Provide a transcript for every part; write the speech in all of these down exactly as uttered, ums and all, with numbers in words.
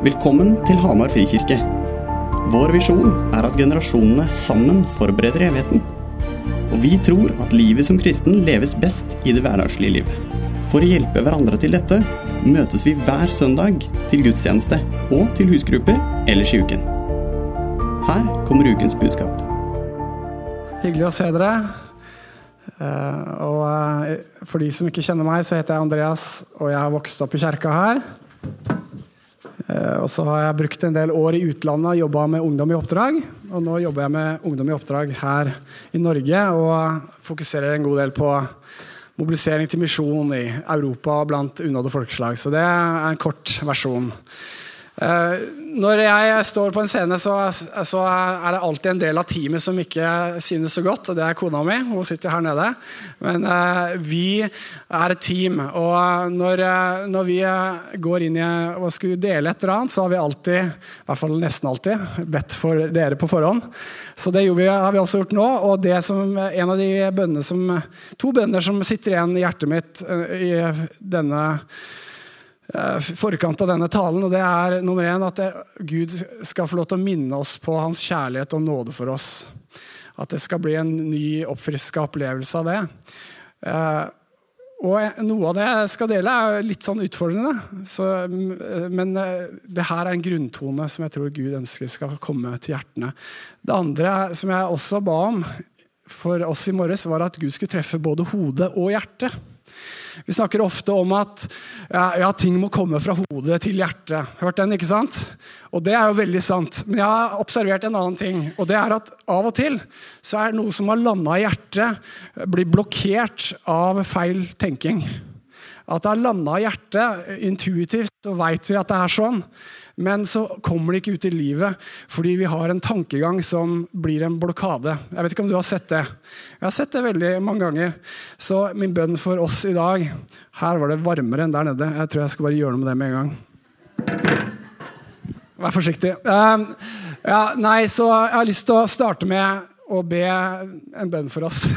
Velkommen til Hamar Frikirke. Vår visjon er at generasjonene sammen forbereder evigheten. Og vi tror at livet som kristen leves best i det hverdagslige livet. For å hjelpe hverandre til dette, møtes vi hver søndag til gudstjeneste og til husgrupper ellers i uken. Her kommer ukens budskap. Hyggelig å se dere. Uh, og uh, for de som ikke kjenner meg, så heter jeg Andreas, og jeg har vokst opp i kirka her. Uh, og så har jeg brukt en del år i utlandet og jobbet med ungdom i oppdrag. Og nå jobber jeg med ungdom i oppdrag her i Norge, og fokuserer en god del på mobilisering til misjon i Europa blant unnådde folkeslag. Så det er en kort versjon. Uh, når jeg står på en scene, så, så er det alltid en del av teamet som ikke synes så godt, og det er kona mi, hun sitter her nede. Men uh, vi er et team, og når, uh, når vi går inn i og skulle dele et eller annet, så har vi alltid, i hvert fall nesten alltid, bedt for dere på forhånd. Så det vi, har vi også gjort nå, og det som en av de bønnene som, to bønner som sitter igjen i hjertet mitt uh, i denne forkant av denne talen, og det er nummer en, at det, Gud skal få lov til å minne oss på hans kjærlighet og nåde for oss. At det skal bli en ny oppfrisket opplevelse av det. Eh, og noe av det jeg skal dele er litt sånn utfordrende, så, men det her er en grunntone som jeg tror Gud ønsker skal komme til hjertene. Det andre som jeg også ba om for oss i morges, var at Gud skulle treffe både hodet og hjertet. Vi snakker ofte om at ja, ja, ting må komme fra hodet til hjertet. Hørt den, ikke sant? Og det er jo veldig sant. Men jeg har observert en annen ting, og det er at av og til så er noe som har landet i hjertet, blir blokkert av feil tenking. At det har landet i hjertet intuitivt, så vet vi at det er sånn. Men så kommer det ikke ut i livet, fordi vi har en tankegang som blir en blokade. Jeg vet ikke om du har sett det. Jeg har sett det veldig mange ganger. Så min bønn for oss i dag, her var det varmere enn der nede. Jeg tror jeg skal bare gjøre noe med det med en gang. Vær forsiktig. Uh, ja, nei, så jeg har lyst til å starte med å be en bønn for oss.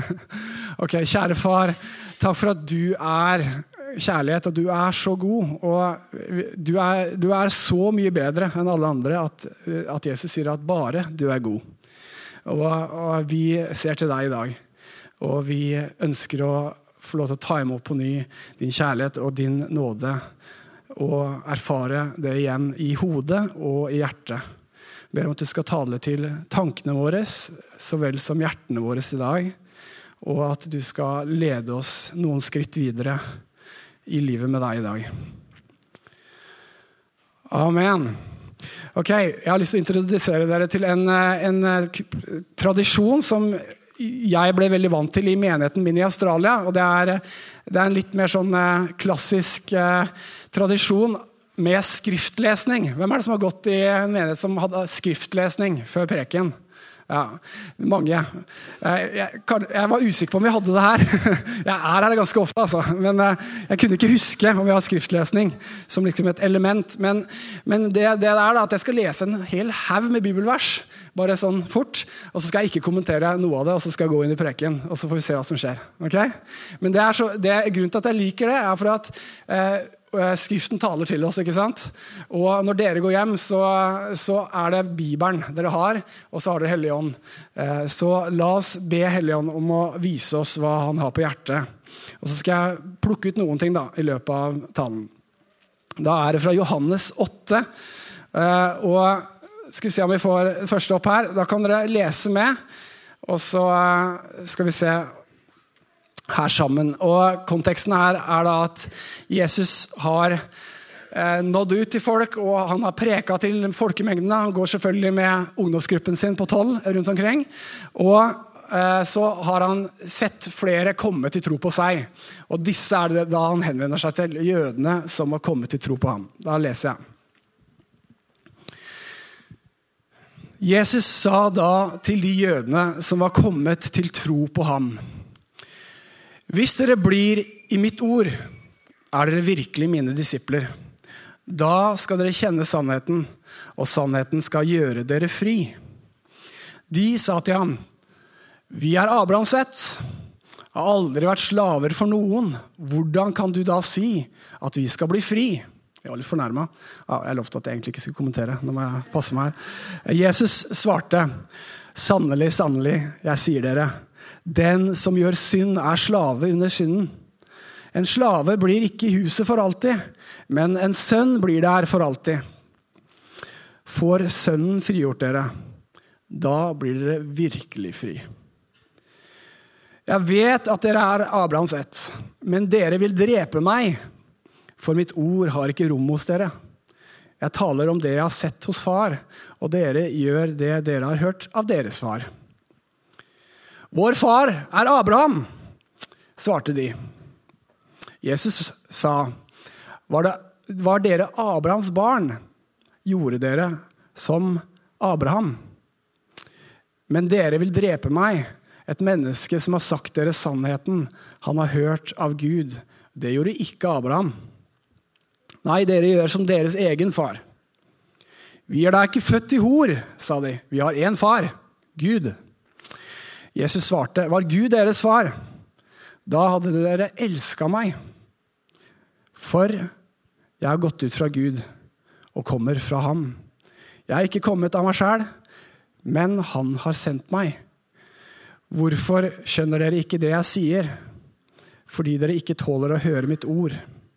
Ok, kjære far, takk for at du er kjærlighet, og du er så god, og du er, du er så mye bedre enn alle andre at, at Jesus sier at bare du er god. Og, og vi ser til deg i dag, og vi ønsker å få lov til å ta imot på ny din kjærlighet og din nåde, og erfare det igjen i hodet og i hjertet. Jeg ber om at du skal tale til tankene våre, så vel som hjertene våre i dag, og at du skal lede oss noen skritt videre i livet med deg i dag. Amen. Ok, jeg har lyst til å introdusere dere til en, en tradisjon som jeg ble veldig vant til i menigheten min i Australia, og det er, det er en litt mer sånn klassisk eh, tradisjon med skriftlesning. Hvem er det som har gått i en menighet som hadde skriftlesning før preken? Ja, mange. Jeg, jeg, jeg var usikker på om vi hadde det her. Jeg er her ganske ofte, altså. Men jeg kunne ikke huske om vi har skriftlesning som liksom et element. Men, men det, det er da at jeg skal lese en hel haug med bibelvers, bare sånn fort, og så skal jeg ikke kommentere noe av det, og så skal jeg gå inn i preken, og så får vi se hva som skjer. Okay? Men det er så, det, grunnen til at jeg liker det, er for at eh, Skriften taler til oss, ikke sant? Og når dere går hjem, så, så er det Bibelen dere har, og så har dere Helligånd. Så la oss be Helligånd om å vise oss hva han har på hjertet. Og så skal jeg plukke ut noen ting da, i løpet av talen. Da er det fra Johannes åtte, og skal vi se om vi får det første opp her. Da kan dere lese med, og så skal vi se her sammen. Og konteksten her er da at Jesus har eh, nådd ut til folk, og han har preket til folkemengdene. Han går selvfølgelig med ungdomsgruppen sin på tolv rundt omkring. Og eh, så har han sett flere komme til tro på seg. Og disse er det da han henvender seg til jødene som har kommet til tro på ham. Da leser jeg. Jesus sa da til de jødene som var kommet til tro på ham: Hvis dere blir i mitt ord, er dere virkelig mine disipler. Da skal dere kjenne sannheten, og sannheten skal gjøre dere fri. De sa til ham: Vi er Abrahams ett, har aldri vært slaver for noen. Hvordan kan du da si at vi skal bli fri? Jeg var litt fornærmet. Ja, jeg lovte at jeg egentlig ikke skulle kommentere. Nå må jeg passe meg her. Jesus svarte, sannelig, sannelig, jeg sier dere, den som gjør synd er slave under synden. En slave blir ikke i huset for alltid, men en sønn blir der for alltid. Får sønnen frigjort dere, da blir dere virkelig fri. Jeg vet at dere er Abrahams ett, men dere vil drepe meg, for mitt ord har ikke rom hos dere. Jeg taler om det jeg har sett hos far, og dere gjør det dere har hørt av deres far. Vår far er Abraham, svarte de. Jesus sa, var, det, var dere Abrahams barn, gjorde dere som Abraham. Men dere vil drepe meg, et menneske som har sagt dere sannheten, han har hørt av Gud. Det gjorde ikke Abraham. Nei, dere gjør som deres egen far. Vi er da ikke født i hor, sa de. Vi har en far, Gud. Jesus svarte, var Gud deres far? Da hadde dere elsket meg. For jeg har gått ut fra Gud og kommer fra ham. Jeg har ikke kommet av meg selv, men han har sendt meg. Hvorfor skjønner dere ikke det jeg sier? Fordi dere ikke tåler å høre mitt ord.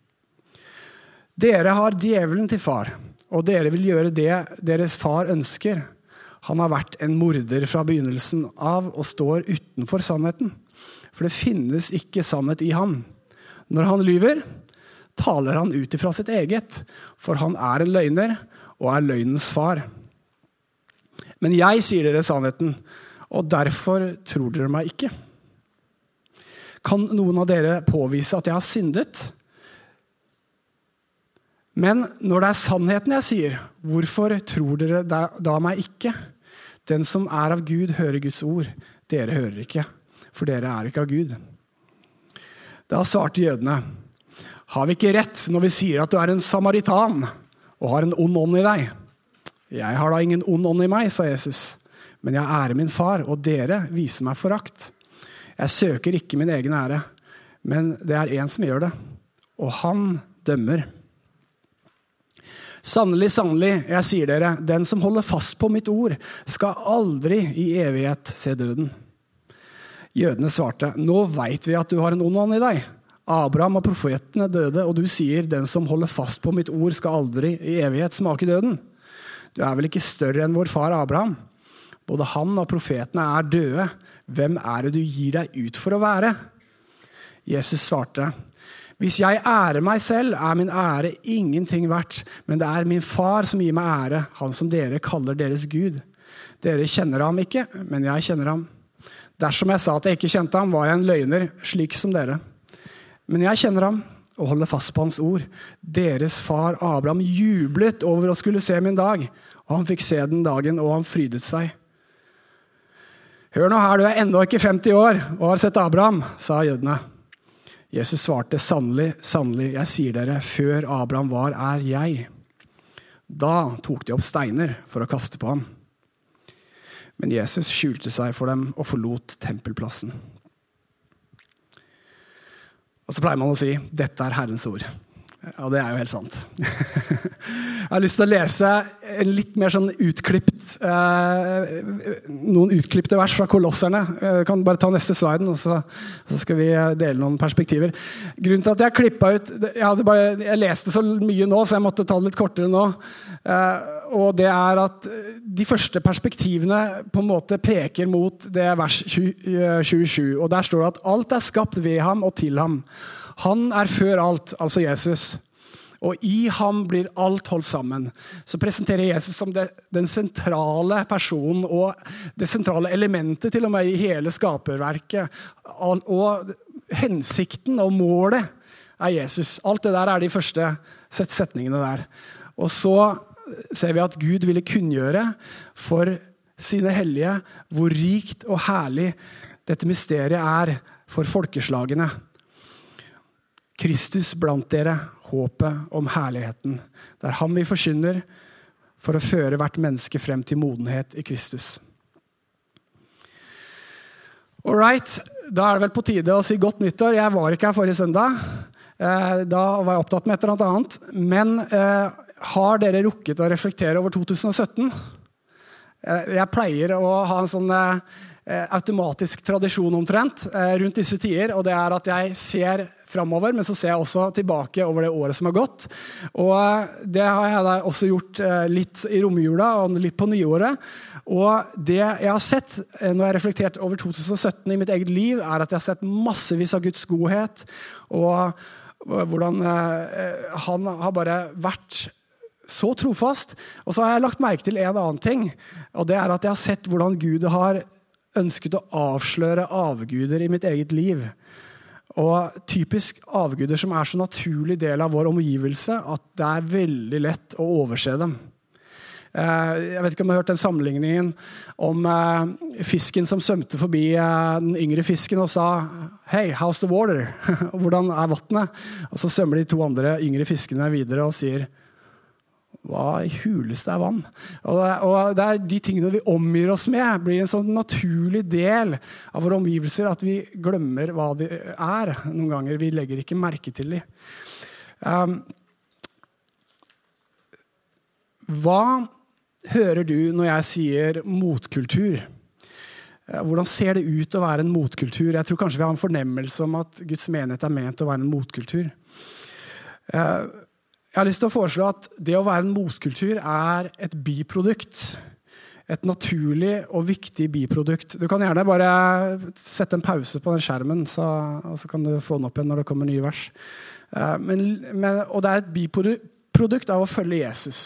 Dere har djevelen til far, og dere vil gjøre det deres far ønsker. Han har vært en morder fra begynnelsen av og står utenfor sannheten. For det finnes ikke sannhet i ham. Når han lyver, taler han ut ifra sitt eget, for han er en løgner og er løgnens far. Men jeg sier dere sannheten, og derfor tror dere meg ikke. Kan noen av dere påvise at jeg har syndet? Men når det er sannheten jeg sier, hvorfor tror dere da, da meg ikke? Den som er av Gud hører Guds ord. Dere hører ikke, for dere er ikke av Gud. Da svarte jødene, har vi ikke rett når vi sier at du er en samaritan og har en ond ånd i deg? Jeg har da ingen ond ånd i meg, sa Jesus. Men jeg ærer min far, og dere viser meg forakt. Jeg søker ikke min egen ære, men det er en som gjør det, og han dømmer. Sannelig, sannelig, jeg sier dere, den som holder fast på mitt ord, skal aldri i evighet se døden. Jødene svarte, nå vet vi at du har en ond ånd i deg. Abraham og profetene døde, og du sier, den som holder fast på mitt ord, skal aldri i evighet smake døden. Du er vel ikke større enn vår far Abraham? Både han og profetene er døde. Hvem er det du gir deg ut for å være? Jesus svarte, hvis jeg ærer meg selv, er min ære ingenting verdt, men det er min far som gir meg ære, han som dere kaller deres Gud. Dere kjenner ham ikke, men jeg kjenner ham. Dersom jeg sa at jeg ikke kjente ham, var jeg en løgner, slik som dere. Men jeg kjenner ham, og holder fast på hans ord. Deres far Abraham jublet over å skulle se min dag, og han fikk se den dagen, og han frydet seg. Hør nå her, du er enda ikke femti år, og har sett Abraham, sa jødene. Jesus svarte, sannelig, sannelig, jeg sier dere, før Abraham var, er jeg. Da tok de opp steiner for å kaste på ham. Men Jesus skjulte seg for dem og forlot tempelplassen. Og så pleier man å si, dette er Herrens ord. Ja, det er jo helt sant. Jeg har lyst til å lese en litt mer sånn utklipt, eh, noen utklippte vers fra Kolosserne. Jeg kan bare ta neste sliden, og så, så skal vi dele noen perspektiver. Grunnen til at jeg klippet ut, jeg, hadde bare, jeg leste så mye nå, så jeg måtte ta det litt kortere nå. Eh, og det er at de første perspektivene på en måte peker mot det vers tjuesju. Og der står det at alt er skapt ved ham og til ham. Han er før alt, altså Jesus. Og i ham blir alt holdt sammen. Så presenterer Jesus som det, den sentrale personen og det sentrale elementet til og med i hele skaperverket. Og hensikten og målet er Jesus. Alt det der er de første setningene der. Og så ser vi at Gud ville kunngjøre for sine hellige hvor rikt og herlig dette mysteriet er for folkeslagene. Kristus blant dere, håpet om herligheten. Det er ham vi forkynner for å føre hvert menneske frem til modenhet i Kristus. Alright, da er det vel på tide å si godt nyttår. Jeg var ikke her forrige søndag. Da var jeg opptatt med et eller annet. Men eh, har dere rukket å reflektere over to tusen og sytten? Jeg pleier å ha en sånn eh, automatisk tradisjon omtrent eh, rundt disse tider, og det er at jeg ser fremover, men så ser jeg også tilbake over det året som har gått. Og det har jeg da også gjort eh, litt i romjula og litt på nyåret. Og det jeg har sett eh, når jeg har reflektert over to tusen og sytten i mitt eget liv, er at jeg har sett massevis av Guds godhet, og hvordan eh, han har bare vært så trofast. Og så har jeg lagt merke til en annen ting, og det er at jeg har sett hvordan Gud har ønsket å avsløre avguder i mitt eget liv. Og typisk avguder som er så naturlig del av vår omgivelse at det er veldig lett å overse dem. Jeg vet ikke om du har hørt den sammenligningen om fisken som svømte forbi den yngre fisken og sa «Hey, how's the water?» Hvordan er vattnet? Og så svømmer de to andre yngre fiskene videre og sier «Hva i huleste er vann?» Og det, og det er de tingene vi omgir oss med, blir en sånn naturlig del av våre omgivelser at vi glemmer hva de er. Noen ganger vi legger ikke merke til dem. Um, hva hører du når jeg sier motkultur? Hvordan ser det ut å være en motkultur? Jeg tror kanskje vi har en fornemmelse om at Guds menighet er ment å være en motkultur. Jeg har lyst til å foreslå at det å være en motkultur er et biprodukt. Et naturlig og viktig biprodukt. Du kan gjerne bare sette en pause på den skjermen, så, og så kan du få den opp igjen når det kommer nye vers. Men, men, og det er et biprodukt av å følge Jesus.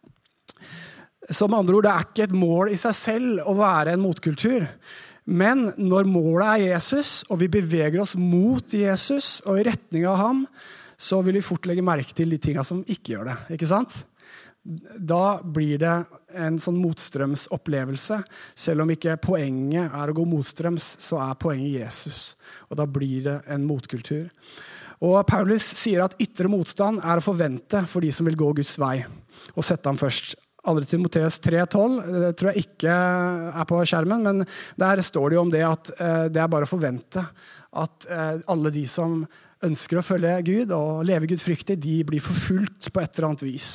Som andre ord, det er ikke et mål i seg selv å være en motkultur. Men når målet er Jesus, og vi beveger oss mot Jesus og i retning av ham, så vil vi fort legge merke til de tingene som ikke gjør det. Ikke sant? Da blir det en sånn motstrømsopplevelse. Selv om ikke poenget er å gå motstrøms, så er poenget Jesus. Og da blir det en motkultur. Og Paulus sier at ytre motstand er å forvente for de som vil gå Guds vei, og sette ham først. andre Timoteus tre tolv, det tror jeg ikke er på skjermen, men der står det jo om det at det er bare å forvente at alle de som ønsker å følge Gud og leve gudfryktig, de blir forfulgt på et eller annet vis.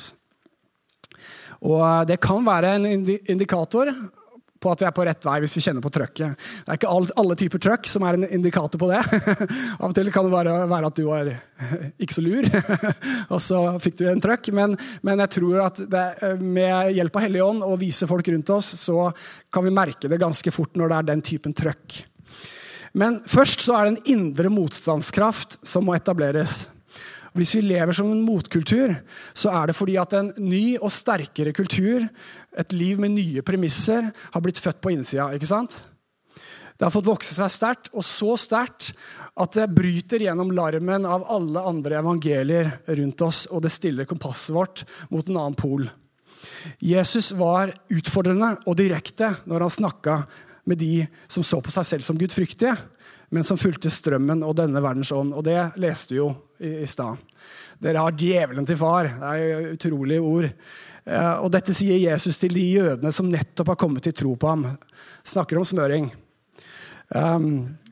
Og det kan være en indikator på at vi er på rett vei hvis vi kjenner på trøkket. Det er ikke alle typer trøkk som er en indikator på det. Av og til kan det være, være at du var ikke så lur, og så fikk du en trøkk. Men, men jeg tror at det, med hjelp av Hellig Ånd og vise folk rundt oss, så kan vi merke det ganske fort når det er den typen trøkk. Men først så er det en indre motstandskraft som må etableres. Hvis vi lever som en motkultur, så er det fordi at en ny og sterkere kultur, et liv med nye premisser, har blitt født på innsida, ikke sant? Det har fått vokse seg sterkt, og så sterkt at det bryter gjennom larmen av alle andre evangelier rundt oss, og det stiller kompasset vårt mot en annen pol. Jesus var utfordrende og direkte når han snakket med de som så på seg selv som gudfryktige, men som fulgte strømmen og denne verdens ånd. Og det leste jo i, i stad. Dere har djevelen til far. Det er jo utrolige ord. Eh, og dette sier Jesus til de jødene som nettopp har kommet til tro på ham. Snakker om smøring. Um,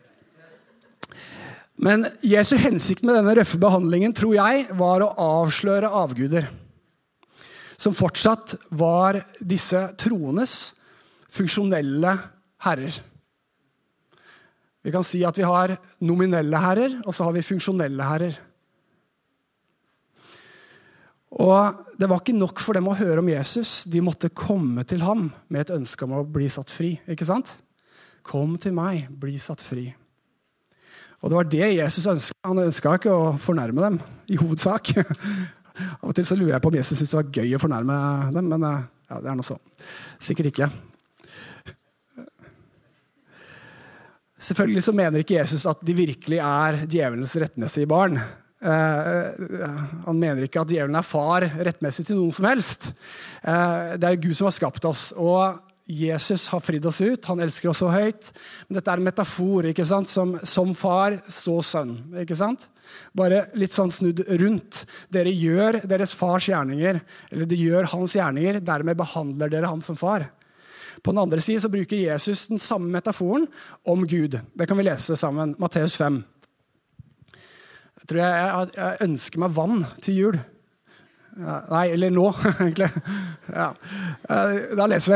men Jesu hensikt med denne røffe behandlingen, tror jeg, var å avsløre avguder. Som fortsatt var disse troendes funksjonelle herrer. Vi kan si at vi har nominelle herrer, og så har vi funksjonelle herrer. Og det var ikke nok for dem å høre om Jesus. De måtte komme til ham med et ønske om å bli satt fri, ikke sant? Kom til meg, bli satt fri. Og det var det Jesus ønsket. Han ønsket ikke å fornærme dem, i hovedsak. Av og til så lurer jeg på om Jesus synes det var gøy å fornærme dem, men ja, det er noe sånn. Sikkert ikke. Selvfølgelig så mener ikke Jesus at de virkelig er djevelens rettmessige barn. Eh, han mener ikke at djevelen er far rettmessig til noen som helst. Eh, det er Gud som har skapt oss, og Jesus har fridd oss ut. Han elsker oss så høyt. Men dette er en metafor, ikke sant? Som, som far, så sønn, ikke sant? Bare litt sånn snudd rundt. Dere gjør deres fars gjerninger, eller de gjør hans gjerninger, dermed behandler dere ham som far. På den andre siden så bruker Jesus den samme metaforen om Gud. Det kan vi lese sammen. Matteus fem. Jeg tror jeg, jeg, jeg ønsker meg vann til jul. Ja, nei, eller nå, egentlig. Ja. Da leser vi.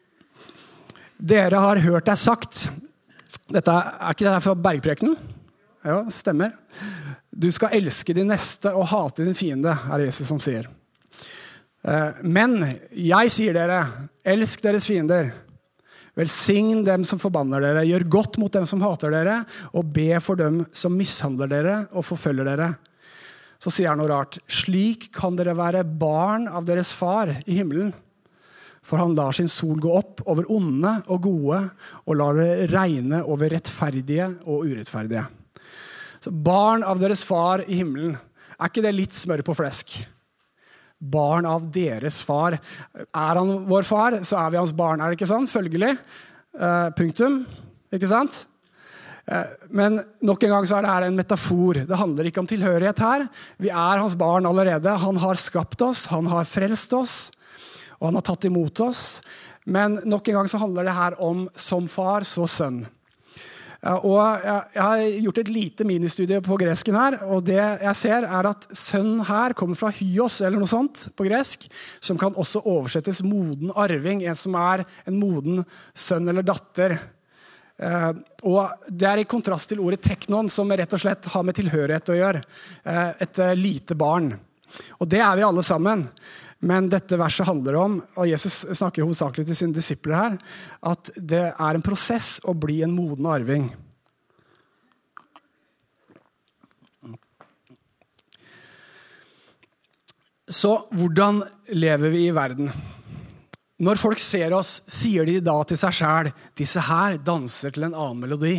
Dere har hørt deg sagt. Dette er ikke det her fra Bergprekenen? Ja, stemmer. Du skal elske din neste og hate din fiende, er Jesus som sier. Men jeg sier dere, elsk deres fiender. Velsign dem som forbanner dere, gjør godt mot dem som hater dere, og be for dem som mishandler dere og forfølger dere. Så sier han noe rart. Slik kan dere være barn av deres far i himmelen. For han lar sin sol gå opp over onde og gode, og lar det regne over rettferdige og urettferdige. Så barn av deres far i himmelen. Er ikke det litt smør på flesk? Barn av deres far. Er han vår far, så er vi hans barn. Er det ikke sant? Følgelig. Uh, punktum. Ikke sant? Uh, men nok en gang så er det her en metafor. Det handler ikke om tilhørighet her. Vi er hans barn allerede. Han har skapt oss, han har frelst oss, og han har tatt imot oss. Men nok en gang så handler det her om som far, så sønn. Og jeg har gjort et lite ministudie på gresken her, og det jeg ser er at sønn her kommer fra hyos, eller noe sånt på gresk, som kan også oversettes moden arving, en som er en moden sønn eller datter. Og det er i kontrast til ordet teknon, som rett og slett har med tilhørighet å gjøre, et lite barn. Og det er vi alle sammen. Men dette verset handler om, og Jesus snakker hovedsakelig til sine disipler her, at det er en prosess å bli en moden arving. Så hvordan lever vi i verden? Når folk ser oss, sier de da til seg selv, disse her danser til en annen melodi.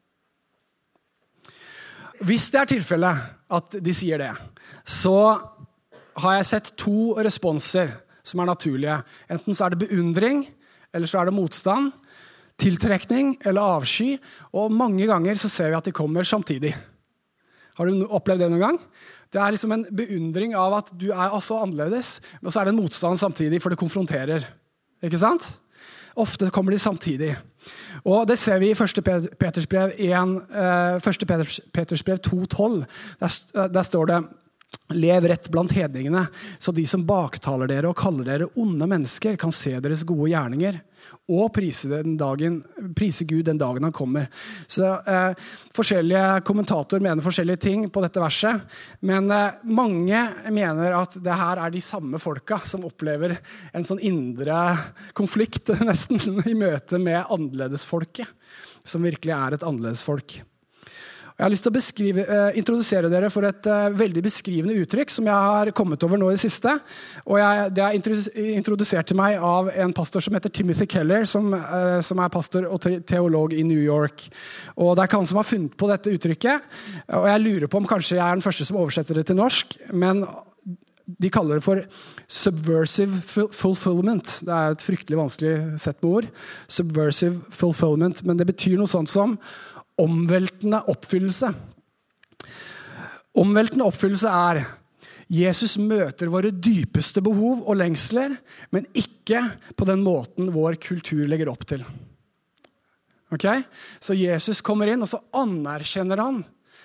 Hvis det er tilfellet at de sier det, så har jeg sett to responser som er naturlige. Enten så er det beundring, eller så er det motstand, tiltrekning eller avsky, og mange ganger så ser vi at de kommer samtidig. Har du opplevd det noen gang? Det er liksom en beundring av at du er altså annerledes, men så er det en motstand samtidig, for det konfronterer. Ikke sant? Ofte kommer de samtidig. Og det ser vi i første Peters brev, første Peters brev to tolv. Der, der står det: Lev rett blant hedningene, så de som baktaler dere og kaller dere onde mennesker kan se deres gode gjerninger og prise, den dagen, prise Gud den dagen han kommer. Så eh, forskjellige kommentatorer mener forskjellige ting på dette verset, men eh, mange mener at det her er de samme folka som opplever en sånn indre konflikt nesten i møte med annerledesfolket, som virkelig er et annerledesfolk. Jeg har lyst til å beskrive, uh, introdusere dere for et uh, veldig beskrivende uttrykk som jeg har kommet over nå i det siste. Og jeg, det er introdusert til meg av en pastor som heter Timothy Keller, som, uh, som er pastor og teolog i New York. Og det er han som har funnet på dette uttrykket. Og jeg lurer på om kanskje jeg er den første som oversetter det til norsk, men de kaller det for subversive fulfillment. Det er et fryktelig vanskelig sett med ord. Subversive fulfillment, men det betyr noe sånt som omveltende oppfyllelse. Omveltende oppfyllelse er Jesus møter våre dypeste behov og lengsler, men ikke på den måten vår kultur legger opp til. Ok? Så Jesus kommer inn, og så anerkjenner han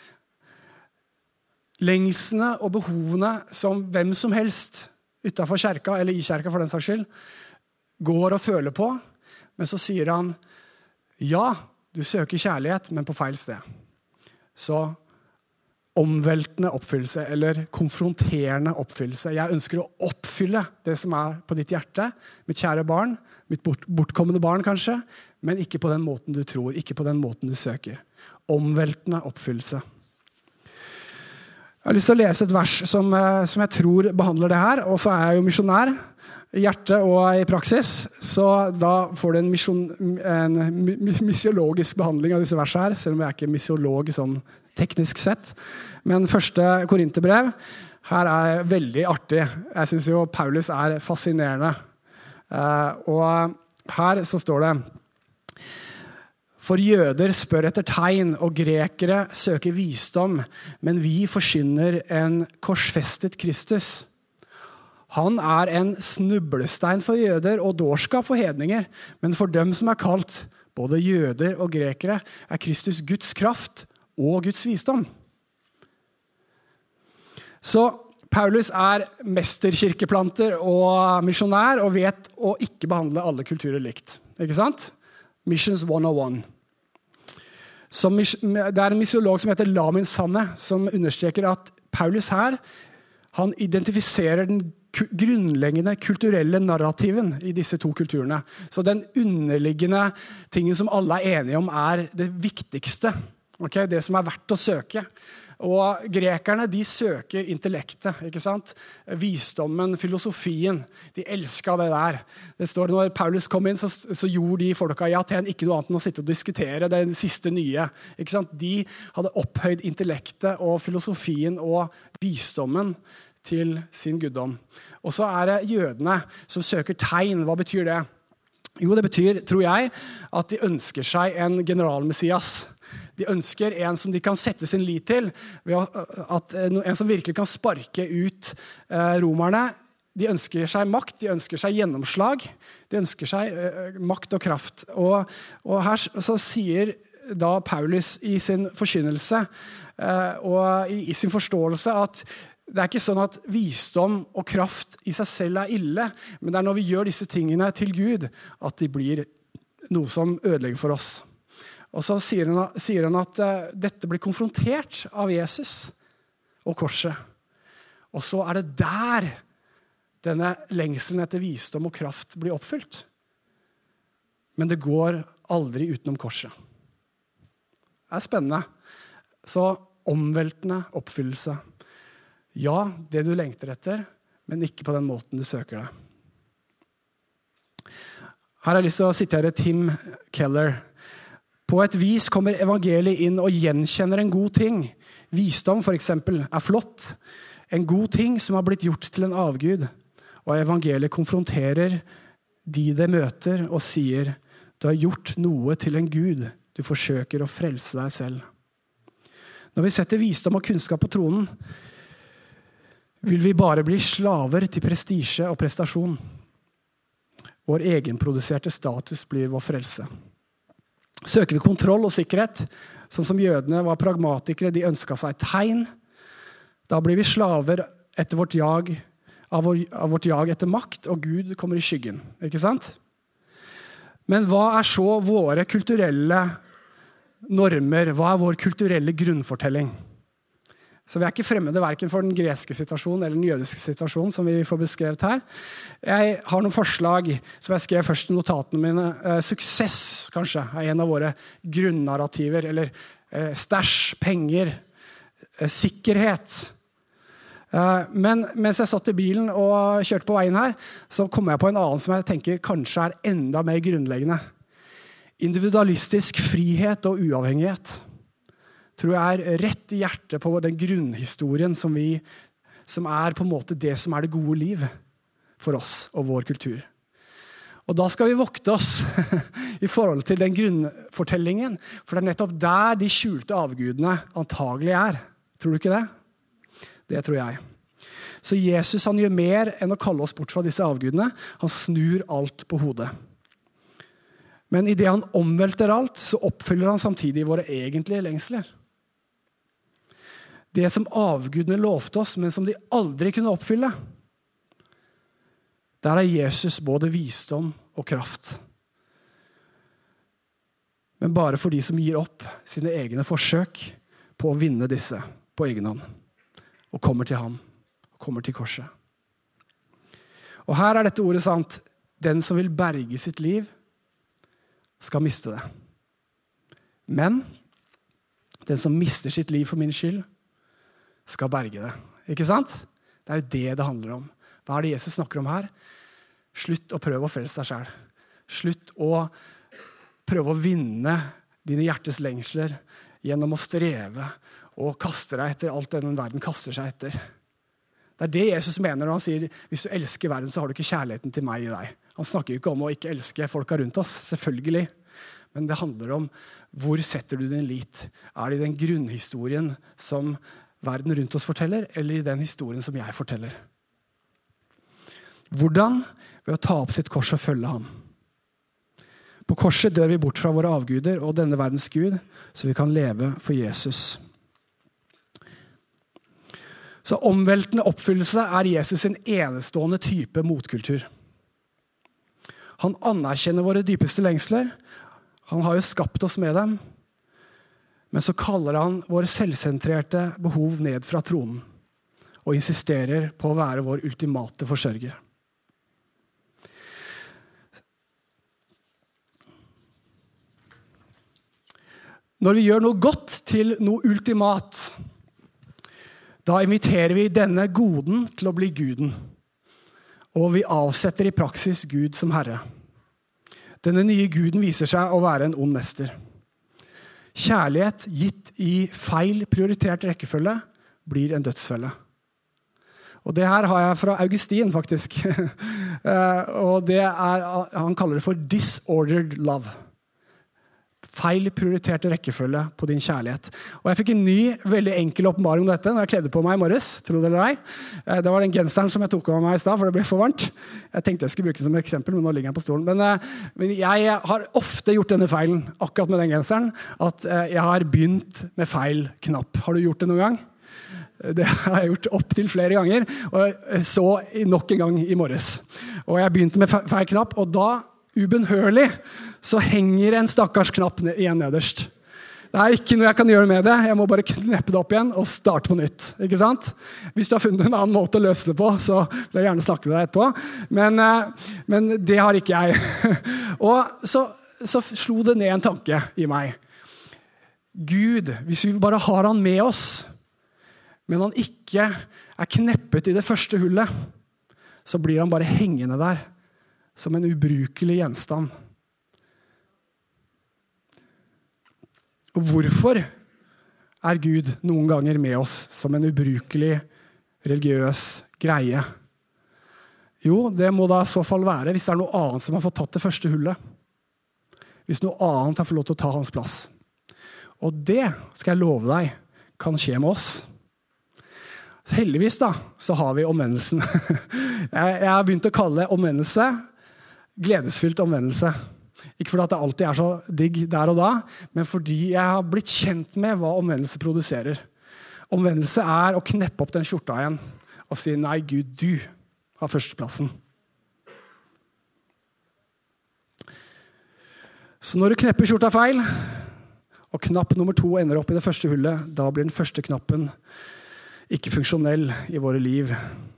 lengslene og behovene som hvem som helst utenfor kjerka, eller i kjerka for den saks skyld, går og føler på, men så sier han, ja, du søker kjærlighet, men på feil sted. Så omveltende oppfyllelse, eller konfronterende oppfyllelse. Jeg ønsker å oppfylle det som er på ditt hjerte, mitt kjære barn, mitt bort, bortkommende barn kanskje, men ikke på den måten du tror, ikke på den måten du søker. Omveltende oppfyllelse. Jeg har lyst til å lese et vers som, som jeg tror behandler det her, og så er jeg jo misjonær, i hjerte og i praksis, så da får du en, mission, en missiologisk behandling av disse versene her, selv om jeg er ikke missiolog sånn teknisk sett. Men første Korinterbrev, her er veldig artig. Jeg synes jo Paulus er fascinerende. Og her så står det: For jøder spør etter tegn, og grekere søker visdom, men vi forkynner en korsfestet Kristus. Han er en snublestein for jøder og dårskap for hedninger, men for dem som er kalt, både jøder og grekere, er Kristus Guds kraft og Guds visdom. Så Paulus er mesterkirkeplanter og misjonær, og vet å ikke behandle alle kulturer likt. Ikke sant? Missions one oh one. Som, det er en missiolog som heter Lamin Sanne, som understreker at Paulus her, han identifiserer den grunnleggende kulturelle narrativen i disse to kulturene. Så den underliggende tingen som alle er enige om er det viktigste. Okay? Det som er verdt å søke. Og grekerne, de søker intellektet, ikke sant? Visdommen, filosofien. De elsket det der. Det står når Paulus kom inn, så, så gjorde de folka i Aten ikke noe annet enn å sitte og diskutere det siste nye. Ikke sant? De hadde opphøyd intellektet og filosofien og visdommen til sin guddom. Og så er det jødene som søker tegn. Hva betyr det? Jo, det betyr, tror jeg, at de ønsker seg en generalmessias. De ønsker en som de kan sette sin lit til, at en som virkelig kan sparke ut romerne. De ønsker seg makt, de ønsker seg gjennomslag, de ønsker seg makt og kraft. Og, og her så sier da Paulus i sin forkynnelse og i, i sin forståelse at det er ikke sånn at visdom og kraft i seg selv er ille, men det er når vi gjør disse tingene til Gud at de blir noe som ødelegger for oss. Og så sier han, sier han at uh, dette blir konfrontert av Jesus og korset. Og så er det der denne lengselen etter visdom og kraft blir oppfylt. Men det går aldri utenom korset. Det er spennende. Så omveltende oppfyllelse. Ja, det du lengter etter, men ikke på den måten du søker det. Her har jeg lyst til å sitere Tim Keller. På et vis kommer evangeliet inn og gjenkjenner en god ting. Visdom, for eksempel, er flott. En god ting som har blitt gjort til en avgud. Og evangeliet konfronterer de det møter og sier, du har gjort noe til en Gud. Du forsøker å frelse deg selv. Når vi setter visdom og kunnskap på tronen, vil vi bare bli slaver til prestisje og prestasjon. Vår egenproduserte status blir vår frelse. Søker vi kontroll og sikkerhet, sånn som jødene var pragmatikere, de ønsket seg tegn, da blir vi slaver etter vårt jag, av, vår, av vårt jag etter makt, og Gud kommer i skyggen. Ikke sant? Men hva er så våre kulturelle normer? Hva er vår kulturelle grunnfortelling? Så vi er ikke fremmede hverken for den greske situasjonen eller den jødiske situasjonen som vi får beskrevet her. Jeg har noen forslag som jeg skrev først i notatene mine. Eh, suksess, kanskje, er en av våre grunnnarrativer. Eller eh, stæsj, penger, eh, sikkerhet. Eh, men mens jeg satt i bilen og kjørte på veien her, så kom jeg på en annen som jeg tenker kanskje er enda mer grunnleggende. Individualistisk frihet og uavhengighet. Tror jeg er rett i hjertet på den grunnhistorien som, vi, som er på en måte det som er det gode liv for oss og vår kultur. Og da skal vi vokte oss i forhold til den grunnfortellingen, for det er nettopp der de skjulte avgudene antagelig er. Tror du ikke det? Det tror jeg. Så Jesus han gjør mer enn å kalle oss bort fra disse avgudene. Han snur alt på hodet. Men i det han omvelter alt, så oppfyller han samtidig våre egentlige lengsler. Det som avgudene lovte oss, men som de aldri kunne oppfylle. Der er Jesus både visdom og kraft. Men bare for de som gir opp sine egne forsøk på å vinne disse på egen hånd. Og kommer til ham, og kommer til korset. Og her er dette ordet sant. Den som vil berge sitt liv, skal miste det. Men den som mister sitt liv for min skyld, skal berge det. Ikke sant? Det er jo det det handler om. Hva er det Jesus snakker om her? Slutt å prøve å frelse deg selv. Slutt å prøve å vinne dine hjertes lengsler gjennom å streve og kaste deg etter alt denne verden kaster seg etter. Det er det Jesus mener når han sier, hvis du elsker verden, så har du ikke kjærligheten til meg i deg. Han snakker jo ikke om å ikke elske folka rundt oss, selvfølgelig. Men det handler om hvor setter du din lit? Er det i den grunnhistorien som verden rundt oss forteller, eller i den historien som jeg forteller? Hvordan? Ved å ta opp sitt kors og følge ham. På korset dør vi bort fra våre avguder og denne verdens Gud, så vi kan leve for Jesus. Så omveltende oppfyllelse er Jesus sin enestående type motkultur. Han anerkjenner våre dypeste lengsler. Han har jo skapt oss med dem. Men så kaller han våre selvsentrerte behov ned fra tronen og insisterer på å være vår ultimate forsørger. Når vi gjør noe godt til noe ultimat, da inviterer vi denne goden til å bli guden. Og vi avsetter i praksis Gud som Herre. Denne nye guden viser seg å være en ond mester. Kjærlighet gitt i feil prioritert rekkefølge blir en dødsfelle. Og det her har jeg fra Augustin, faktisk. Og det er, han kaller det for disordered love. Feil prioriterte rekkefølge på din kjærlighet. Og jeg fikk en ny, veldig enkel åpenbaring om dette når jeg kledde på meg i morges, tro det eller ei. Det var den genseren som jeg tok av meg i sted, for det ble for varmt. Jeg tenkte jeg skulle bruke det som eksempel, men nå ligger jeg på stolen. Men, men jeg har ofte gjort denne feilen, akkurat med den genseren, at jeg har begynt med feil knapp. Har du gjort det noen gang? Det har jeg gjort opp til flere ganger, og så nok en gang i morges. Og jeg begynte med feil knapp, og da, ubenhørlig, så henger en stakkars knapp igjen nederst. Det er ikke noe jeg kan gjøre med det. Jeg må bare kneppe det opp igjen og starte på nytt. Ikke sant? Hvis du har funnet en annen måte å løse det på, så vil jeg gjerne snakke med deg etterpå. Men, men det har ikke jeg. Og så, så slo det ned en tanke i meg. Gud, hvis vi bare har han med oss, men han ikke er kneppet i det første hullet, så blir han bare hengende der som en ubrukelig gjenstand. Og hvorfor er Gud noen ganger med oss som en ubrukelig religiøs greie? Jo, det må da i så fall være hvis det er noe annet som har fått tatt det første hullet. Hvis noe annet har fått lov til å ta hans plass. Og det, skal jeg love deg, kan skje med oss. Så heldigvis da, så har vi omvendelsen. Jeg, jeg har begynt å kalle omvendelse gledesfylt omvendelse. Ikke fordi det alltid er så digg der og da, men fordi jeg har blitt kjent med hva omvendelse produserer. Omvendelse er å kneppe opp den skjorta igjen og si, nei Gud, du har førsteplassen. Så når du knepper skjorta feil, og knapp nummer to ender opp i det første hullet, da blir den første knappen ikke funksjonell i våre liv.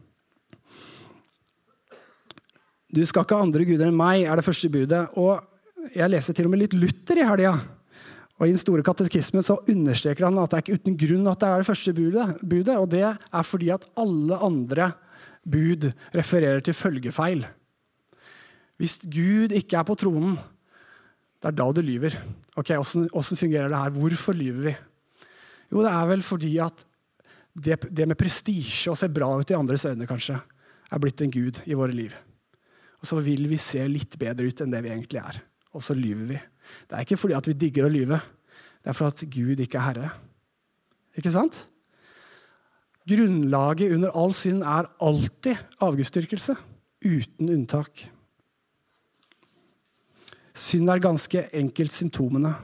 Du skal ikke ha andre guder enn meg, er det første budet. Og jeg leser til og med litt Luther i helga. Og i den store katekismen så understreker han at det er ikke uten grunn at det er det første budet. budet og det er fordi at alle andre bud refererer til følgefeil. Hvis Gud ikke er på tronen, det er da du lyver. Ok, hvordan, hvordan fungerer det her? Hvorfor lyver vi? Jo, det er vel fordi at det, det med prestisje og se bra ut i andres øyne kanskje, er blitt en Gud i våre liv. Og så vil vi se litt bedre ut enn det vi egentlig er. Og så lyver vi. Det er ikke fordi at vi digger å lyve. Det er fordi at Gud ikke er Herre. Ikke sant? Grunnlaget under all synd er alltid avgudsdyrkelse, uten unntak. Synd er ganske enkelt symptomene.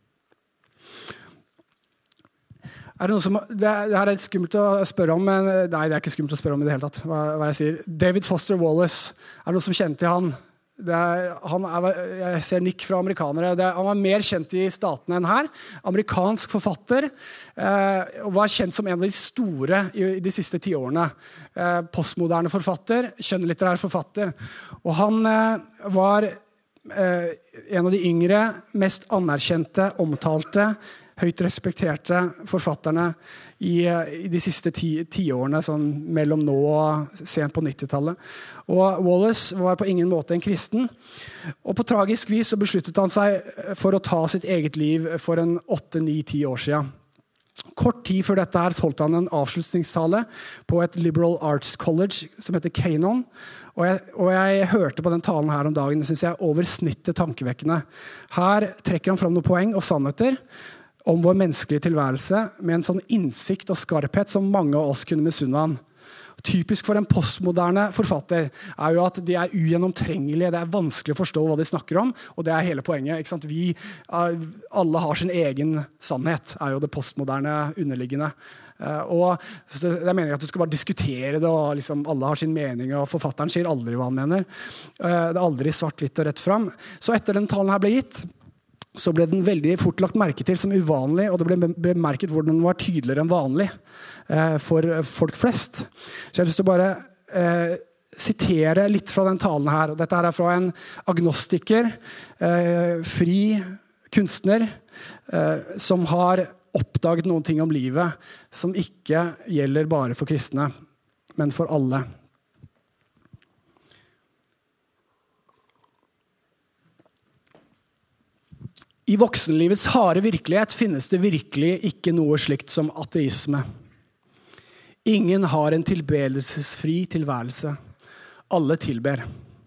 Er det noe som, det, det her er skummelt å spørre om, men nei, det er ikke skummelt å spørre om i det hele tatt, hva, hva jeg sier. David Foster Wallace, er det noe som kjente han? Det er, han er, jeg ser nikk fra amerikanere. Det er, han var mer kjent i statene enn her. Amerikansk forfatter, eh, og var kjent som en av de store i, i de siste ti årene. Eh, postmoderne forfatter, skjønnlitterær forfatter. Og han eh, var eh, en av de yngre, mest anerkjente, omtalte, høyt respekterte forfatterne i, i de siste ti, tiårene, sånn mellom nå og sent på nittitallet. Og Wallace var på ingen måte en kristen. Og på tragisk vis så besluttet han seg for å ta sitt eget liv for en åtte, ni, ti år siden. Kort tid før dette her holdt han en avslutningstale på et liberal arts college som heter Canon. Og jeg, og jeg hørte på den talen her om dagen, det synes jeg er over snittet tankevekkende. Her trekker han fram noen poeng og sannheter om vår menneskelige tilværelse med en sånn innsikt og skarphet som mange av oss kunne misunne han. Typisk for en postmoderne forfatter er jo at de er ugjennomtrengelige, det er vanskelig å forstå hva de snakker om, og det er hele poenget. Ikke sant? Vi, alle har sin egen sannhet, er jo det postmoderne underliggende. Og det er meningen at du skal bare diskutere det, og liksom alle har sin mening, og forfatteren sier aldri hva han mener. Det er aldri svart-hvitt og rett frem. Så etter den talen her ble gitt, så ble den veldig fort lagt merke til som uvanlig, og det ble bemerket hvordan den var tydeligere enn vanlig eh, for folk flest. Så jeg har lyst til å bare eh, sitere litt fra den talen her. Dette her er fra en agnostiker, eh, fri kunstner, eh, som har oppdaget noen ting om livet som ikke gjelder bare for kristne, men for alle. I voksenlivets harde virkelighet finnes det virkelig ikke noe slikt som ateisme. Ingen har en tilbedelsesfri tilværelse. Alle tilber.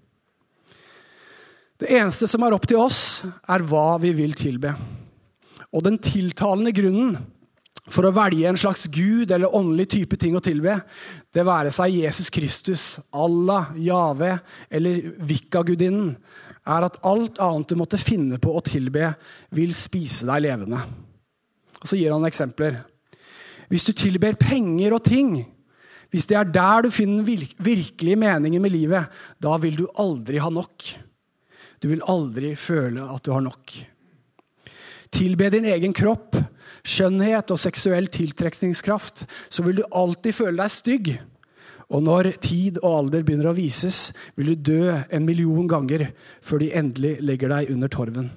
Det eneste som er opp til oss, er hva vi vil tilbe. Og den tiltalende grunnen for å velge en slags Gud eller åndelig type ting å tilbe, det være seg Jesus Kristus, Allah, Jave eller Vika-gudinnen, er at alt annet du måtte finne på å tilbe vil spise deg levende. Og så gir han eksempler. Hvis du tilber penger og ting, hvis det er der du finner virkelige meningen med livet, da vil du aldri ha nok. Du vil aldri føle at du har nok. Tilbe din egen kropp, skjønnhet og seksuell tiltrekningskraft, så vil du alltid føle deg stygg. Og når tid og alder begynner å vises, vil du dø en million ganger før de endelig legger deg under torven.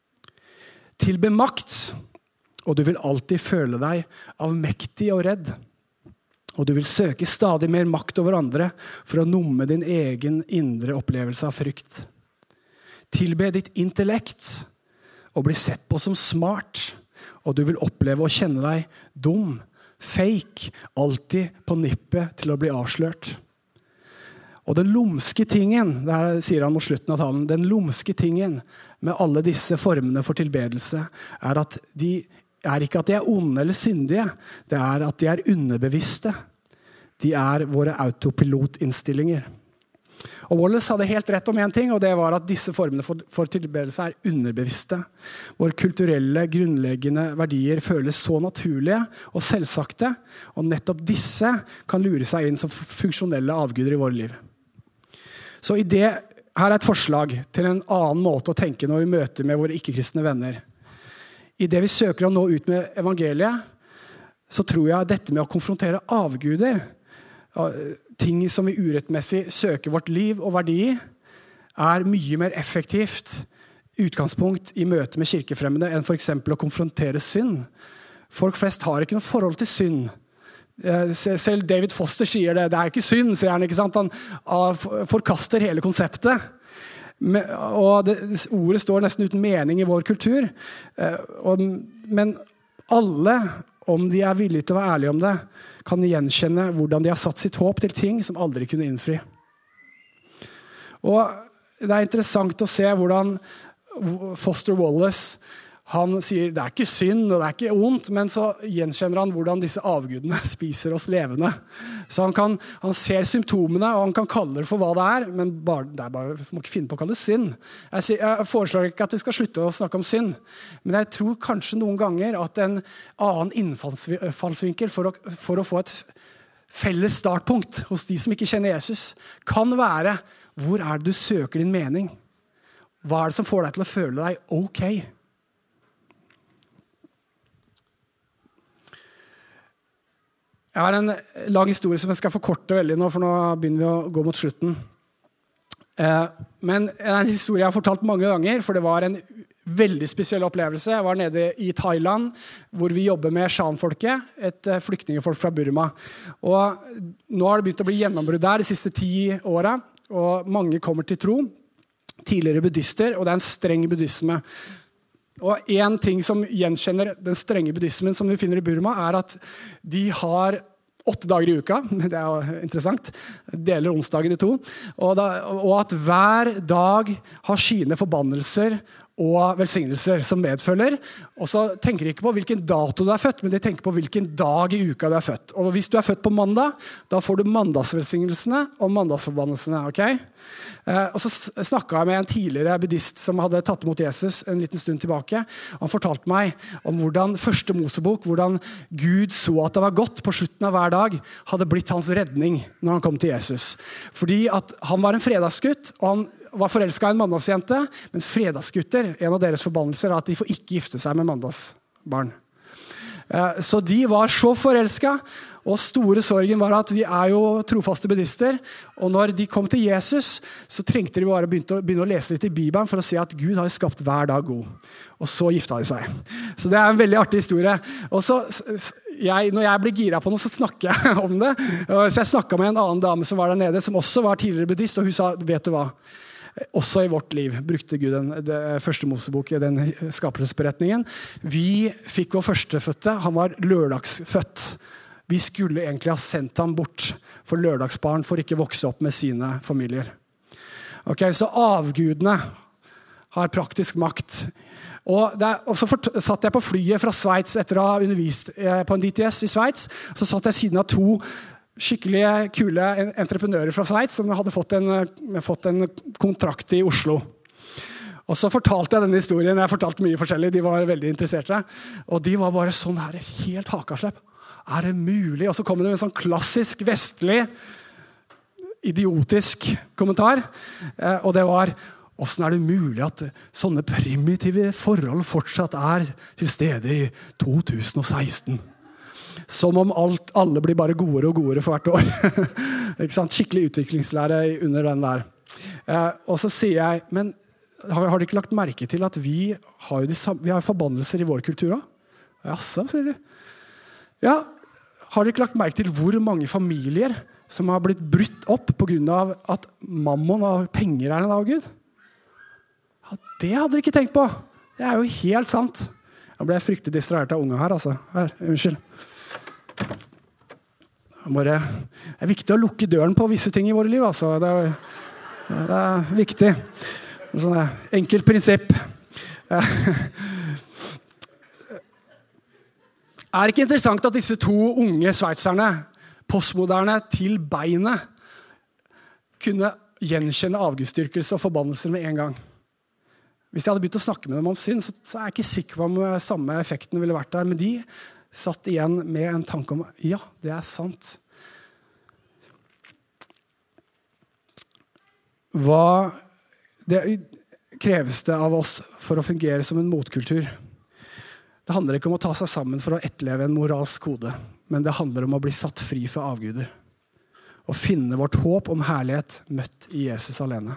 Tilbe makt, og du vil alltid føle deg avmektig og redd. Og du vil søke stadig mer makt over andre for å numme din egen indre opplevelse av frykt. Tilbe ditt intellekt, og bli sett på som smart, og du vil oppleve å kjenne deg dum, fake, alltid på nippet til å bli avslørt. Og den lumske tingen, der sier han mot slutten av talen, den lumske tingen med alle disse formene for tilbedelse er at de er ikke at de er onde eller syndige, det er at de er underbevisste. De er våre autopilotinnstillinger. Og Wallace hadde helt rett om en ting, og det var at disse formene for, for tilbedelse er underbevisste. Våre kulturelle, grunnleggende verdier føles så naturlige og selvsagte, og nettopp disse kan lure seg inn som funksjonelle avguder i våre liv. Så i det, her er et forslag til en annen måte å tenke når vi møter med våre ikke-kristne venner. I det vi søker å nå ut med evangeliet, så tror jeg dette med å konfrontere avguder, ting som vi urettmessig søker vårt liv og verdi i, er mye mer effektivt utgangspunkt i møte med kirkefremmede enn for eksempel å konfrontere synd. Folk flest har ikke noe forhold til synd. Selv David Foster sier det. Det er ikke synd, sier han, ikke sant? Han forkaster hele konseptet. Og det, ordet står nesten uten mening i vår kultur. Men alle, om de er villige til å være ærlige om det, kan gjenkjenne hvordan de har satt sitt håp til ting som aldri kunne innfri. Og det er interessant å se hvordan Foster Wallace, han sier det er ikke synd og det er ikke ondt, men så gjenkjenner han hvordan disse avgudene spiser oss levende. Så han, kan, han ser symptomene, og han kan kalle det for hva det er, men bare, det er bare, må ikke finne på å kalle det synd. Jeg, sier, jeg foreslår ikke at vi skal slutte å snakke om synd, men jeg tror kanskje noen ganger at en annen innfallsvinkel for å, for å få et felles startpunkt hos de som ikke kjenner Jesus, kan være hvor er det du søker din mening? Hva er det som får deg til å føle deg ok? Jeg har en lang historie som jeg skal forkorte veldig nå, for nå begynner vi å gå mot slutten. Men en historie jeg har fortalt mange ganger, for det var en veldig spesiell opplevelse. Jeg var nede i Thailand, hvor vi jobber med Shan-folket, et flyktningefolk fra Burma. Og nå har det begynt å bli gjennombrudd der de siste ti årene, og mange kommer til tro. Tidligere buddhister, og det er en streng buddhisme. Og en ting som gjenkjenner den strenge buddhismen som vi finner i Burma, er at de har åtte dager i uka. Det er jo interessant. Deler onsdagen i to. Og, da, og at hver dag har sine forbannelser og velsignelser som medfølger. Og så tenker de ikke på hvilken dato du er født, men de tenker på hvilken dag i uka du er født. Og hvis du er født på mandag, da får du mandagsvelsignelsene og mandagsforbannelsene, ok? Eh, og så snakket jeg med en tidligere buddhist som hadde tatt imot Jesus en liten stund tilbake. Han fortalte meg om hvordan første Mosebok, hvordan Gud så at det var godt på slutten av hver dag, hadde blitt hans redning når han kom til Jesus. Fordi at han var en fredagsgutt, og han var forelsket i en mandagsjente, men fredagsgutter, en av deres forbannelser er at de får ikke gifte seg med mandagsbarn. Så de var så forelsket, og store sorgen var at vi er jo trofaste buddhister, og når de kom til Jesus, så trengte de bare begynne å, begynne å lese litt i Bibelen for å si at Gud har skapt hver dag god. Og så gifta de seg. Så det er en veldig artig historie. Og så, jeg, når jeg blir gira på noe, så snakker jeg om det. Så jeg snakket med en annen dame som var der nede, som også var tidligere buddhist, og hun sa, vet du hva? Også i vårt liv brukte Gud den, den første Mosebok, den skapelsesberetningen. Vi fikk vår førstefødte, han var lørdagsfødt. Vi skulle egentlig ha sendt ham bort for lørdagsbarn for ikke vokse opp med sine familier. Ok, så avgudene har praktisk makt. Og, der, og så fort, satt jeg på flyet fra Sveits etter å ha undervist eh, på en D T S i Sveits. Så satt jeg siden av to skikkelig kule entreprenører fra Sveits som hadde fått en, fått en kontrakt i Oslo. Og så fortalte jeg denne historien. Jeg fortalte mye forskjellig. De var veldig interesserte. Og de var bare sånn her, helt hakaslepp. Er det mulig? Og så kom det med en sånn klassisk vestlig, idiotisk kommentar. Og det var, hvordan er det mulig at sånne primitive forhold fortsatt er til stede i to tusen og seksten? Som om alt, alle blir bare godere og godere for hvert år. Ikke sant? Skikkelig utviklingslære under den der. Eh, og så sier jeg, men har, har de ikke lagt merke til at vi har, jo de, vi har forbannelser i vår kultur også? Jaså, sier de. Ja, har de ikke lagt merke til hvor mange familier som har blitt brutt opp på grunn av at mammon og penger er en avgud? Ja, det hadde de ikke tenkt på. Det er jo helt sant. Jeg ble fryktelig distrahert av unge her, altså. Her, unnskyld. Bare, det er viktig å lukke døren på visse ting i våre liv, altså. Det er, det er viktig. Sånn enkelt prinsipp. Er det ikke interessant at disse to unge sveitserne, postmoderne til beinet, kunne gjenkjenne avgudsdyrkelse og forbannelser med en gang? Hvis jeg hadde begynt å snakke med dem om synd, så, så er jeg ikke sikker på om samme effekten ville vært der, men de satt igjen med en tanke om, ja, det er sant. Hva det kreves det av oss for å fungere som en motkultur? Det handler ikke om å ta seg sammen for å etterleve en moralsk kode, men det handler om å bli satt fri fra avguder. Og finne vårt håp om herlighet møtt i Jesus alene.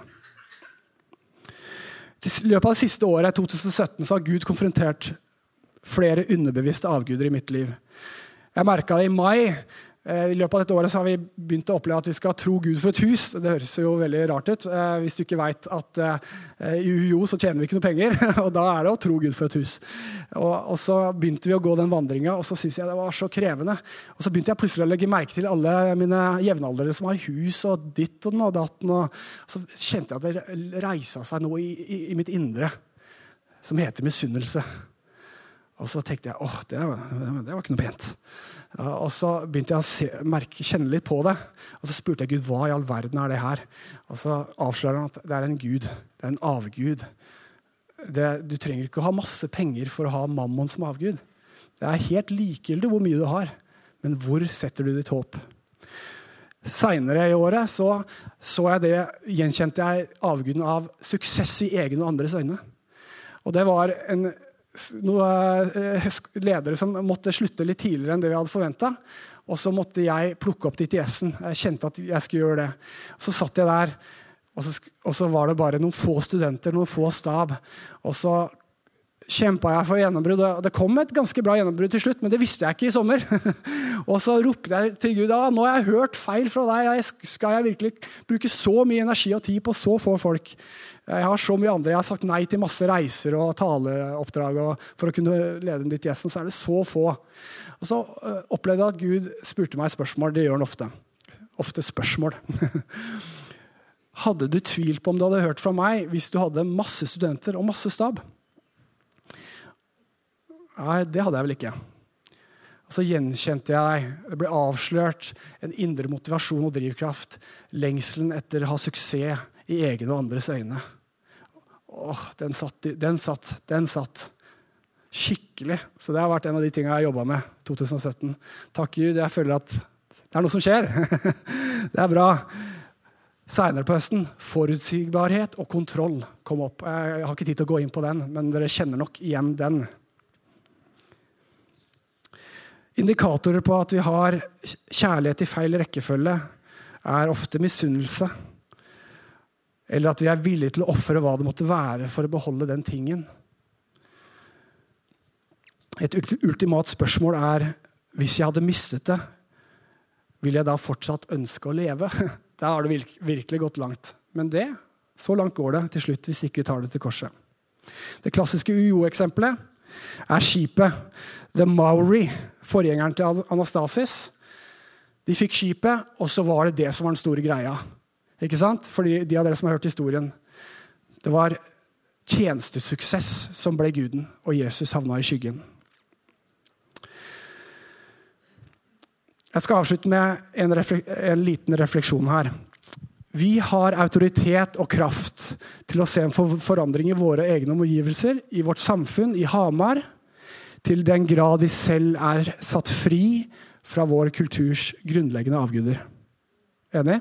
I løpet av det siste året, to tusen sytten, så har Gud konfrontert flere underbevisste avguder i mitt liv. Jeg merket det i mai. I løpet av dette året så har vi begynt å oppleve at vi skal tro Gud for et hus. Det høres jo veldig rart ut, hvis du ikke vet at i U I O så tjener vi ikke noe penger, og da er det å tro Gud for et hus. Og, og så begynte vi å gå den vandringen, og så synes jeg det var så krevende. Og så begynte jeg plutselig å legge merke til alle mine jevnaldrere som har hus, og ditt og den og datten, og så kjente jeg at det reiset seg noe i, i, i mitt indre, som heter misunnelse. Og så tenkte jeg, åh, det var, det var ikke noe pent. Og så begynte jeg å se, merke, kjenne litt på det. Og så spurte jeg Gud, hva i all verden er det her? Og så avslører han at det er en Gud. Det er en avgud. Det, du trenger ikke å ha masse penger for å ha mammon som avgud. Det er helt likegyldig hvor mye du har. Men hvor setter du ditt håp? Senere i året så, så jeg det, gjenkjente jeg avguden av suksess i egne og andres øyne. Og det var en noen ledere som måtte slutte litt tidligere enn det vi hadde forventet. Og så måtte jeg plukke opp D T S-en. Jeg kjente at jeg skulle gjøre det. Så satt jeg der, og så, og så var det bare noen få studenter, noen få stab. Og så kjempet jeg for gjennombrudd. Det kom et ganske bra gjennombrudd til slutt, men det visste jeg ikke i sommer. Og så ropte jeg til Gud, ah, nå har jeg hørt feil fra deg. Skal jeg virkelig bruke så mye energi og tid på så få folk? Jeg har så mye andre. Jeg har sagt nei til masse reiser og taleoppdrag og for å kunne lede en ditt gjesten, så er det så få. Og så uh, opplevde jeg at Gud spurte meg spørsmål. Det gjør han ofte. Ofte spørsmål. Hadde du tvilt på om du hadde hørt fra meg hvis du hadde masse studenter og masse stab? Nei, det hadde jeg vel ikke. Og så gjenkjente jeg, det ble avslørt en indre motivasjon og drivkraft, lengselen etter å ha suksess i egne og andres øyne. Åh, den satt, den satt, den satt. Skikkelig. Så det har vært en av de tingene jeg har jobbet med i to tusen og sytten. Takk Gud, jeg føler at det er noe som skjer. Det er bra. Senere på høsten, forutsigbarhet og kontroll kom opp. Jeg har ikke tid til å gå inn på den, men dere kjenner nok igjen den. Indikatorer på at vi har kjærlighet i feil rekkefølge er ofte misunnelse, eller at vi er villige til å offre hva det måtte være for å beholde den tingen. Et ultimat spørsmål er, hvis jeg hadde mistet det, vil jeg da fortsatt ønske å leve? Da har det virkelig gått langt. Men det, så langt går det til slutt hvis ikke vi tar det til korset. Det klassiske U I O-eksempelet er skipet The Maori, forgjengeren til Anastasis. De fikk skipet, og så var det det som var den store greia. Ikke sant? For de av dere som har hørt historien. Det var tjenestesuksess som ble guden, og Jesus havna i skyggen. Jeg skal avslutte med en, en liten refleksjon her. Vi har autoritet og kraft til å se en for forandring i våre egne omgivelser, i vårt samfunn, i Hamar, til den grad vi selv er satt fri fra vår kulturs grunnleggende avguder. Enig?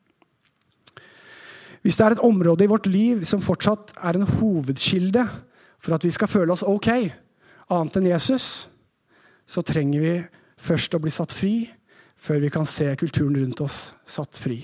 Hvis det er et område i vårt liv som fortsatt er en hovedkilde for at vi skal føle oss ok, annet enn Jesus, så trenger vi først å bli satt fri, før vi kan se kulturen rundt oss satt fri.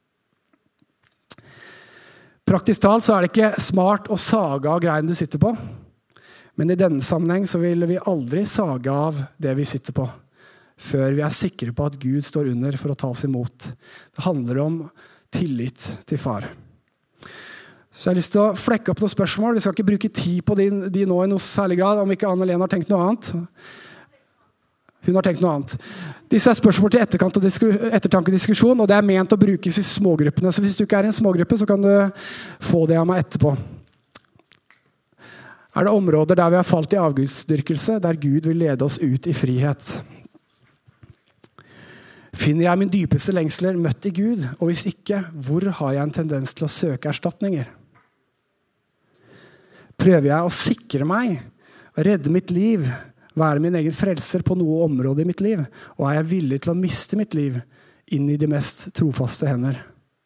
Praktisk talt så er det ikke smart å sage av greien du sitter på, men i denne sammenheng så vil vi aldri sage av det vi sitter på, før vi er sikre på at Gud står under for å ta oss imot. Det handler om tillit til far. Så jeg har lyst til å flekke opp noen spørsmål. Vi skal ikke bruke tid på de, de nå i noe særlig grad, om ikke Anne-Lene har tenkt noe annet. Hun har tenkt noe annet. Disse er spørsmål til etterkant og ettertankediskusjon, og det er ment å brukes i smågruppene. Så hvis du ikke er i en smågruppe, så kan du få det av meg etterpå. Er det områder der vi har falt i avgudsdyrkelse, der Gud vil lede oss ut i frihet? Finner jeg min dypeste lengsler møtt i Gud, og hvis ikke, hvor har jeg en tendens til å søke erstatninger? Prøver jeg å sikre meg, å redde mitt liv, være min egen frelser på noe område i mitt liv, og er jeg villig til å miste mitt liv inn i de mest trofaste hender?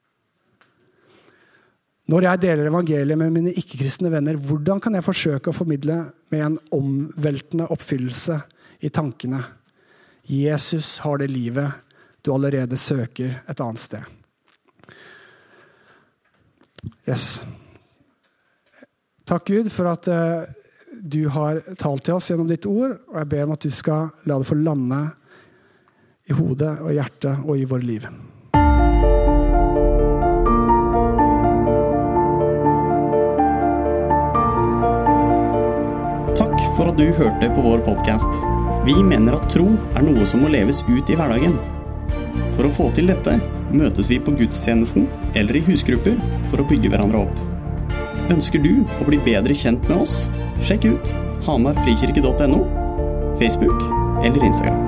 Når jeg deler evangeliet med mine ikke-kristne venner, hvordan kan jeg forsøke å formidle med en omveltende oppfyllelse i tankene? Jesus har det livet du allerede søker et annet sted. Yes. Takk Gud for at uh, du har talt til oss gjennom ditt ord, og jeg ber om at du skal la det få lande i hodet og hjertet og i vår liv. Takk for at du hørte på vår podcast. Vi mener at tro er noe som må leves ut i hverdagen. For å få til dette møtes vi på gudstjenesten eller i husgrupper for å bygge hverandre opp. Ønsker du å bli bedre kjent med oss? Sjekk ut hamar frikirke punktum no, Facebook eller Instagram.